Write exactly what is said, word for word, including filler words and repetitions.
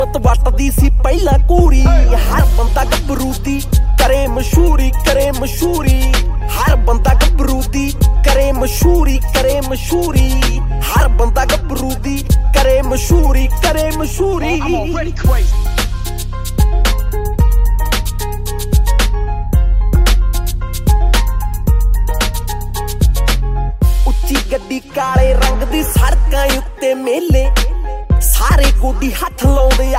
ਵੱਟਦੀ ਸੀ ਪਹਿਲਾਂ ਕੂੜੀ ਹਰ ਬੰਦਾ ਗੱਭਰੂ ਦੀ ਕਰੇ ਮਸ਼ਹੂਰੀ ਕਰੇ ਮਸ਼ਹੂਰੀ ਹਰ ਬੰਦਾ ਗੱਭਰੂ ਦੀ ਕਰੇ ਮਸ਼ਹੂਰੀ ਕਰੇ ਮਸ਼ਹੂਰੀ ਹਰ ਬੰਦਾ ਗੱਭਰੂ ਦੀ ਕਰੇ ਮਸ਼ਹੂਰੀ ਕਰੇ ਮਸ਼ਹੂਰੀ ਉੱਚੀ ਗੱਡੀ ਕਾਲੇ ਰੰਗ ਦੀ ਸੜਕਾਂ ਉੱਤੇ ਮੇਲੇ ਸਾਰੇ ਗੋਡੀ ਹੱਥ ਲਾਉਂਦੇ